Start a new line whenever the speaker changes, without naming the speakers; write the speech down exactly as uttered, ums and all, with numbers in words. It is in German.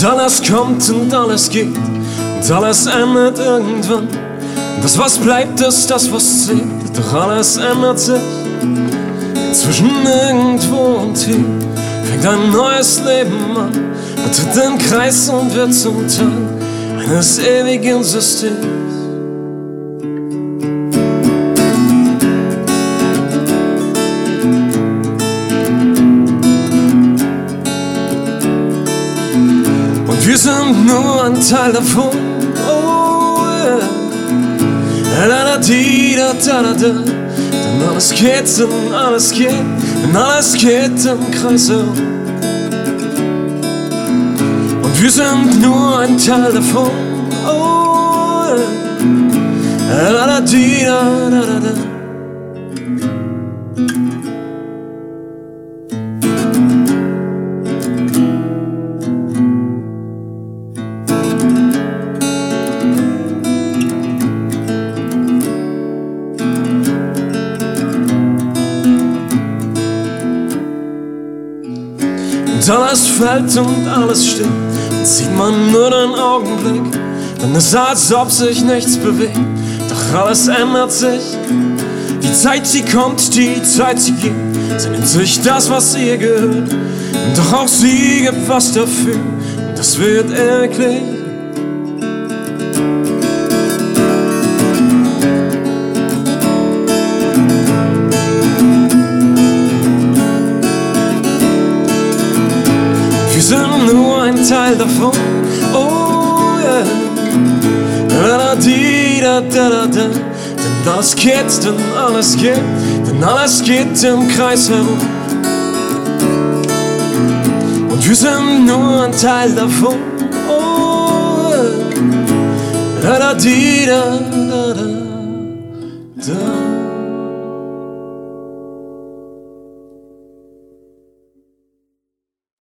alles kommt und alles geht und alles endet irgendwann. Das, was bleibt, ist das, was zählt. Doch alles ändert sich. Zwischen irgendwo und hier fängt ein neues Leben an. Betritt den Kreis und wird zum Teil eines ewigen Systems. Und wir sind nur ein Teil davon. Oh yeah. Da da di da da da da. Denn alles geht, denn alles geht, denn alles geht im Kreis herum. Und wir sind nur ein Teil davon. Oh yeah. Da da di da da da da. Und alles fällt und alles steht, dann sieht man nur den Augenblick. Dann ist es, als ob sich nichts bewegt, doch alles ändert sich. Die Zeit, sie kommt, die Zeit, sie geht. Sie nimmt sich das, was ihr gehört, doch auch sie gibt was dafür. Und das wird eklig. Wir sind nur ein Teil davon, oh yeah. Da da di da da da da. Denn alles geht, denn alles geht, denn alles geht im Kreis herum. Und wir sind nur ein Teil davon, oh yeah. Da da di da da da da.